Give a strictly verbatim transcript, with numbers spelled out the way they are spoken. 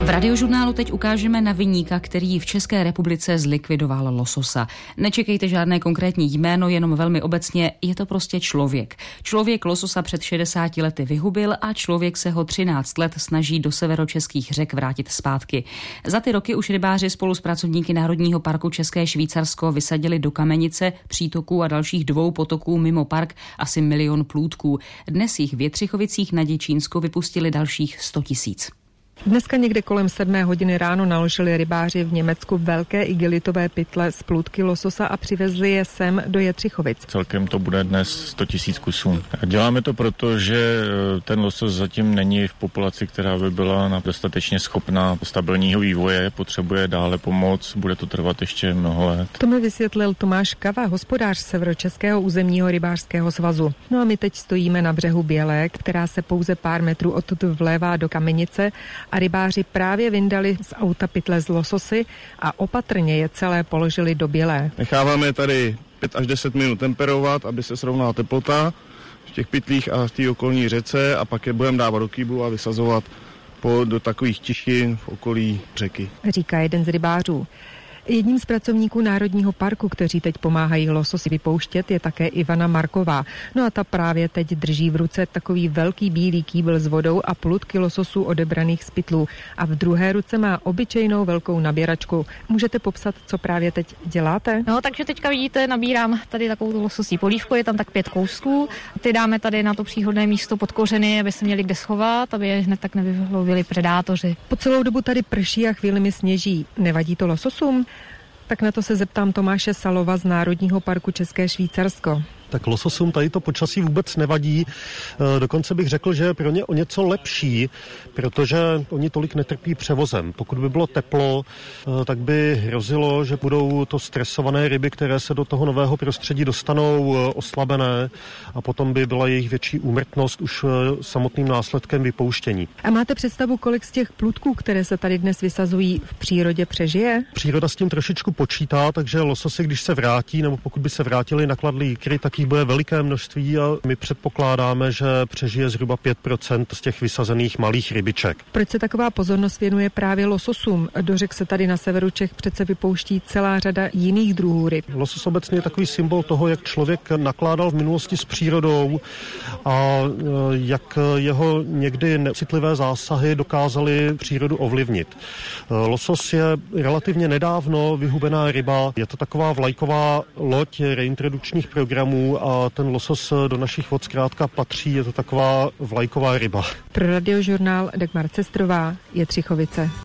V Radiožurnálu teď ukážeme na viníka, který v České republice zlikvidoval lososa. Nečekejte žádné konkrétní jméno, jenom velmi obecně, je to prostě člověk. Člověk lososa před šedesáti lety vyhubil a člověk se ho třináct let snaží do severočeských řek vrátit zpátky. Za ty roky už rybáři spolu s pracovníky Národního parku České Švýcarsko vysadili do kamenice, přítoků a dalších dvou potoků mimo park asi milion plůdků. Dnes jich v Jetřichovicích na Děčínsku vypustili dalších sto tisíc. Dneska někde kolem sedmé hodiny ráno naložili rybáři v Německu velké igelitové pytle z plůdky lososa a přivezli je sem do Jetřichovic. Celkem to bude dnes sto tisíc kusů. Děláme to proto, že ten losos zatím není v populaci, která by byla dostatečně schopná stabilního vývoje, potřebuje dále pomoc, bude to trvat ještě mnoho let. To mi vysvětlil Tomáš Kava, hospodář Severočeského územního rybářského svazu. No a my teď stojíme na břehu Bělé, která se pouze pár metrů odtud vlévá do kamenice, a rybáři právě vyndali z auta pytle z lososy a opatrně je celé položili do Bělé. Necháváme tady pět až deset minut temperovat, aby se srovnala teplota v těch pytlích a v té okolní řece a pak je budeme dávat do kýblu a vysazovat po, do takových tišin v okolí řeky. Říká jeden z rybářů. Jedním z pracovníků Národního parku, kteří teď pomáhají lososy vypouštět, je také Ivana Marková. No a ta právě teď drží v ruce takový velký bílý kýbl s vodou a plůdky lososů odebraných z pytlů. A v druhé ruce má obyčejnou velkou nabíračku. Můžete popsat, co právě teď děláte? No, takže teďka vidíte, nabírám tady takovou tu lososí polívku, je tam tak pět kousků. Ty dáme tady na to příhodné místo pod kořeny, aby se měli kde schovat, aby je hned tak nevylovili predátoři. Po celou dobu tady prší a chvíli sněží. Nevadí to lososům? Tak na to se zeptám Tomáše Salova z Národního parku České Švýcarsko. Tak lososům tady to počasí vůbec nevadí. Dokonce bych řekl, že je pro ně o něco lepší, protože oni tolik netrpí převozem. Pokud by bylo teplo, tak by hrozilo, že budou to stresované ryby, které se do toho nového prostředí dostanou, oslabené a potom by byla jejich větší úmrtnost už samotným následkem vypouštění. A máte představu, kolik z těch plůdků, které se tady dnes vysazují, v přírodě přežije? Příroda s tím trošičku počítá, takže lososy, když se vrátí, nebo pokud by se vrátili nakladlí jikry, tak bude veliké množství a my předpokládáme, že přežije zhruba pět procent z těch vysazených malých rybiček. Proč se taková pozornost věnuje právě lososům? Do řek se tady na severu Čech přece vypouští celá řada jiných druhů ryb. Losos obecně je takový symbol toho, jak člověk nakládal v minulosti s přírodou a jak jeho někdy necitlivé zásahy dokázaly přírodu ovlivnit. Losos je relativně nedávno vyhubená ryba, je to taková vlajková loď reintrodučních programů a ten losos do našich vod zkrátka patří, je to taková vlajková ryba. Pro Radiožurnál Dagmar Cestrová, Jetřichovice.